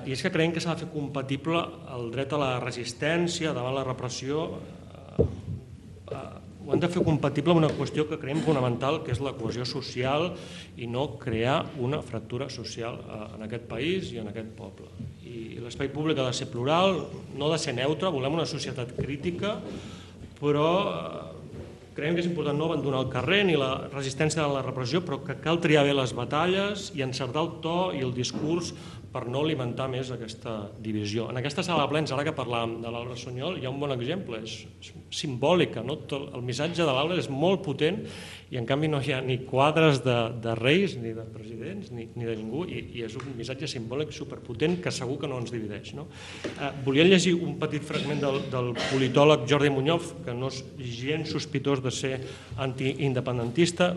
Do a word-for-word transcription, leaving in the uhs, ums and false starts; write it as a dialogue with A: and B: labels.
A: I és que creiem que s'ha de fer compatible el dret a la resistència davant la repressió. Ho hem de fer compatible amb una qüestió que creiem fonamental, que és la cohesió social i no crear una fractura social en aquest país i en aquest poble. I l'espai públic ha de ser plural, no ha de ser neutre, volem una societat crítica, però creiem que és important no abandonar el carrer ni la resistència a la repressió, però que cal triar bé les batalles i encertar el to i el discurs per no alimentar més aquesta divisió. En aquesta sala de plens, ara que parlàvem de l'Albert Sunyol, hi ha un bon exemple, és simbòlica, el missatge de l'Albert és molt potent i en canvi no hi ha ni quadres de reis, ni de presidents, ni de ningú, i és un missatge simbòlic superpotent que segur que no ens divideix. Volia llegir un petit fragment del politòleg Jordi Muñoz, que no és gens sospitós de ser antiindependentista,